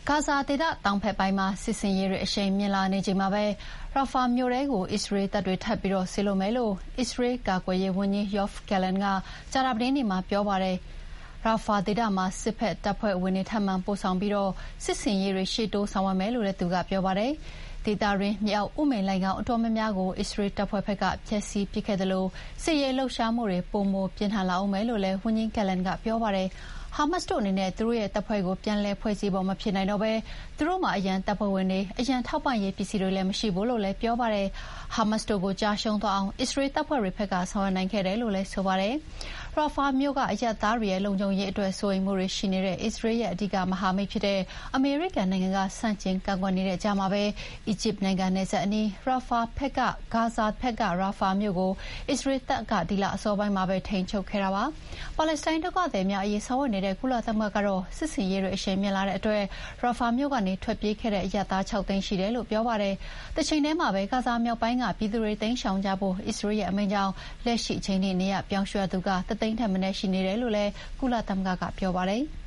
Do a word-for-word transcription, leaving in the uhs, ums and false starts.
ဂါဇာဒေသတောင်ဘက်ပိုင်းမှာစစ်ဆင်ရေးတွေအရှိန်မြင့်လာနေချိန်မှာပဲရာဖာမြို့ထဲကိုအစ္စရေးတပ်တွေထပ်ပြီးဆေးလွှတ်မယ်လို့အစ္စရေးကာကွယ်ရေးဝန်ကြီးယော့ဖ်ဂယ်လန်ကကြာသပတေးနေ့မှာပြောပါတယ်။ရာဖာဒေသမှာစစ်ဖက်တပ်ဖွဲ့ဝင်တွေထပ်မံပို့ဆောင်ပြီးစစ်ဆင်ရေးတွေရှေ့တိုးဆောင်ရွက်မယ်လို့လည်းသူကပြောပါတယ်။ဒေသတွင်းမြေအောက်ဥမင်လိုဏ်ခေါင်းအတော်များများကိုအစ္စရေးတပ်ဖွဲ့ဘက်ကဖျက်ဆီးပစ်ခဲ့သလိုစစ်ရေးလှုပ်ရှားမှုတွေပိုမိုပြင်းထန်လာဦးမယ်လို့လည်းဝန်ကြီးဂယ်လန်ကပြောပါတယ်။ဟာမတ်စ်တို့အနေနဲ့သူတို့ရဲ့တပ်ဖွဲ့ကိုပြန်လည်ဖွဲ့စည်းဖို့မဖြစ်နိုင်တော့ဘဲသူတို့မှာအရန်တပ်ဖွဲ့ဝင်တွေအရန်ထောက်ပံ့ရေးပစ္စည်းတွေလည်းမရှိဘူးလို့လည်းပြောပါတယ်။ဟာမတ်စ်တို့ကိုကြားရှုံးသွားအောင်အစ္စရေးတပ်ဖွဲ့တွေဘက်ကဆောင်ရွက်နိုင်ခဲ့တယ်လို့လည်းဆိုပါတယ်။ရာဖာမြို့ကအရပ်သားတွေရဲ့လုံခြုံရေးအတွက်စိုးရိမ်မှုတွေရှိနေတဲ့အစ္စရေးရဲ့အဓိကမဟာမိတ်ဖြစ်တဲ့အမေရိကန်နိုင်ငံကဆန့်ကျင်ကန့်ကွက်နေတဲ့ကြားမှာပဲအီဂျစ်နိုင်ငံနယ်စပ်အနီးရာဖာဘက်ကဂါဇာဘက်ကရာဖာမြို့ကိုအစ္စရေးတပ်ကဒီလအစောပိုင်းမှာပဲထိန်းချုပ်ခဲ့တာပါ။ပါလက်စတိုင်းဒုက္ခသည်များအရေးဆောင်ရွက်နေတဲ့ကုလသမဂ္ဂကတော့စစ်ဆင်ရေးတွေအရှိန်မြင့်လာတဲ့အတွက်ရာဖာမြို့ကနေထွက်ပြေးခဲ့တဲ့အရပ်သား၆သိန်းရှိတယ်လို့ပြောပါတယ်။တချိန်တည်းမှာပဲဂါဇာမြောက်ပိုင်းကပြည်သူတွေတိမ်းရှောင်ကြဖို့အစ္စရေးရဲ့အမိန့်ကြောင့်လက်ရှိအချိန်ထိနေရပြောင်းရွှေ့သူကတသိန်းထက်မနည်းရှိနေတယ်လို့လည်းကုလသမဂ္ဂကပြောပါတယ်။